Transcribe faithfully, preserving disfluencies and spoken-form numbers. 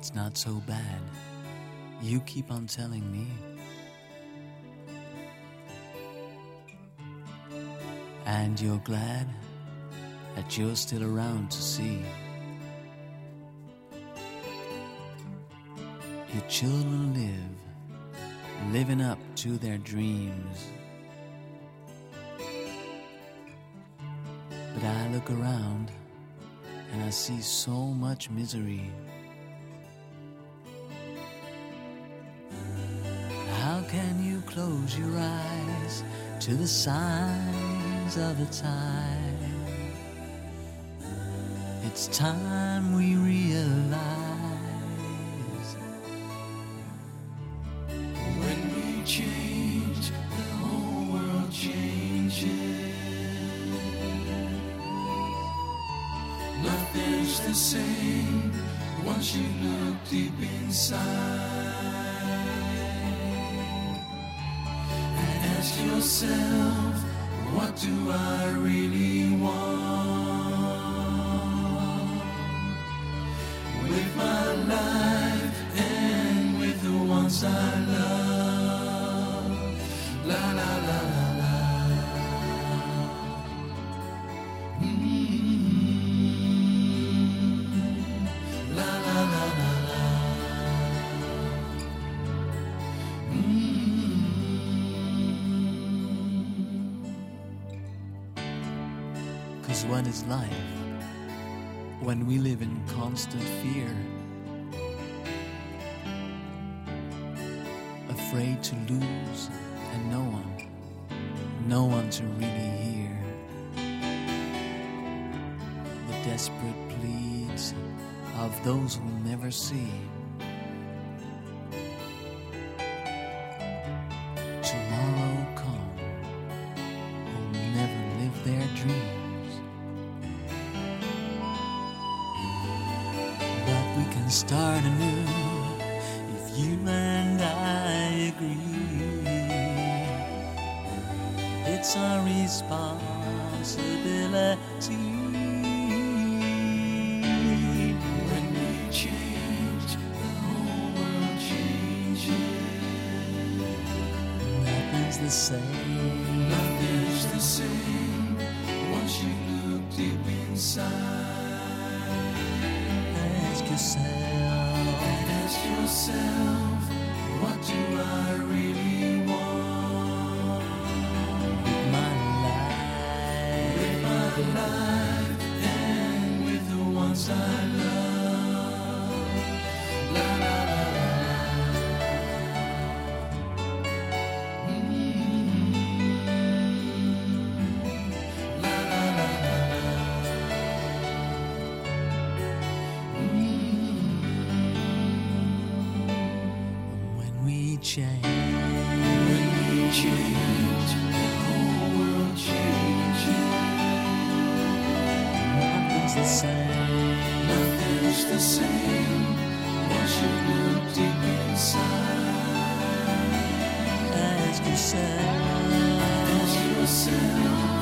it's not so bad. You keep on telling me. And you're glad that you're still around to see. Your children live, living up to their dreams. But I look around and I see so much misery. How can you close your eyes to the signs of the time? It's time we realize when we change, the whole world changes. Nothing's the same once you look deep inside and ask yourself, what do I really want with my life and with the ones I love? La la la la la. Mm-hmm. La la la la la. Mm-hmm. 'Cause what is life when we live in constant fear? Afraid to lose and no one, no one to really hear the desperate pleas of those who never see. Tomorrow come, who'll never live their dreams. But we can start anew if you and I agree. It's our responsibility. When we change, the whole world changes. Nothing's the same. Nothing's the same once you look deep inside. Ask yourself, ask yourself, what do I really want with my life, with my life and with the ones I love? La la la la la. Mm-hmm. La la la la la. Mm-hmm. When we change, when we change, the whole world changes. Nothing's the same, nothing's the same once you look deep inside. Ask yourself, ask yourself,